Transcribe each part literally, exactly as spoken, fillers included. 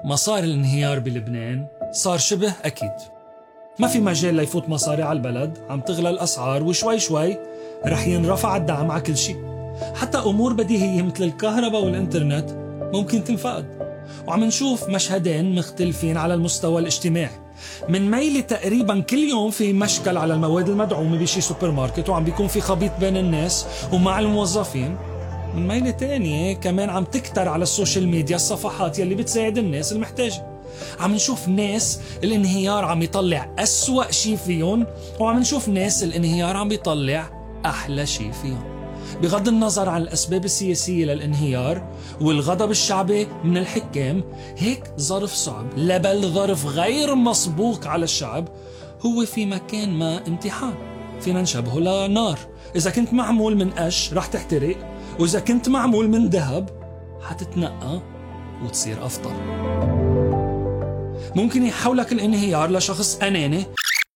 مصاري الانهيار بلبنان صار شبه أكيد. ما في مجال ليفوت مصاري على البلد، عم تغلى الأسعار وشوي شوي رح ينرفع الدعم على كل شيء. حتى أمور بديهية مثل الكهرباء والإنترنت ممكن تنفقد. وعم نشوف مشهدين مختلفين على المستوى الاجتماعي، من ميلة تقريبا كل يوم في مشكل على المواد المدعومة بشي سوبر ماركت وعم بيكون في خبيط بين الناس ومع الموظفين، من ميلة تانية كمان عم تكتر على السوشيال ميديا الصفحات يلي بتساعد الناس المحتاجة. عم نشوف ناس الانهيار عم يطلع أسوأ شي فيهم، وعم نشوف ناس الانهيار عم يطلع أحلى شي فيهم. بغض النظر عن الأسباب السياسية للانهيار والغضب الشعبي من الحكام، هيك ظرف صعب لبل ظرف غير مسبوق على الشعب هو في مكان ما امتحان. فينا نشبهه لنار، إذا كنت معمول من قش رح تحترق، وإذا كنت معمول من ذهب حتتنقى وتصير أفضل. ممكن يحولك الانهيار لشخص أناني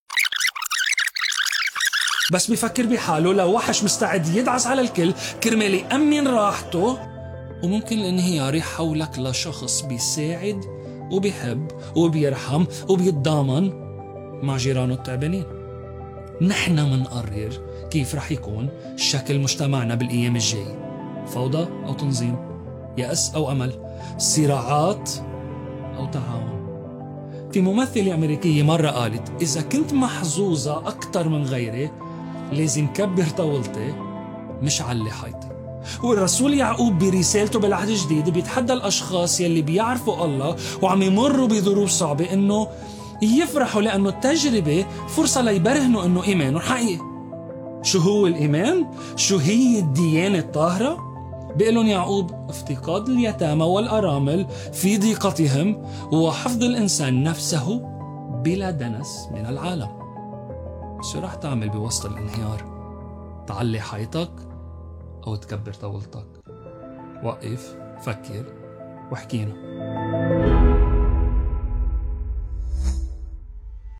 بس بيفكر بحاله لوحش مستعد يدعس على الكل كرمال يأمن راحته، وممكن الانهيار يحولك لشخص بيساعد وبيحب وبيرحم وبيتضامن مع جيرانه التعبانين. نحن منقرر كيف رح يكون شكل مجتمعنا بالأيام الجاي، فوضى أو تنظيم، يأس أو أمل، صراعات أو تعاون. في ممثلة أمريكية مرة قالت إذا كنت محظوظة أكتر من غيري لازم كبر طاولتي مش علي حيطي. والرسول يعقوب برسالته بالعهد الجديد بيتحدى الأشخاص يلي بيعرفوا الله وعم يمروا بظروف صعبة إنه يفرحوا، لأنه التجربة فرصة ليبرهنوا إنه إيمانهم حقيقي. شو هو الإيمان؟ شو هي الديانة الطاهرة؟ بيقولون يعقوب افتقاد اليتامى والأرامل في ضيقتهم وحفظ الإنسان نفسه بلا دنس من العالم. شو رح تعمل بوسط الانهيار؟ تعلي حيطك أو تكبر طاولتك؟ وقف، فكر، واحكينا.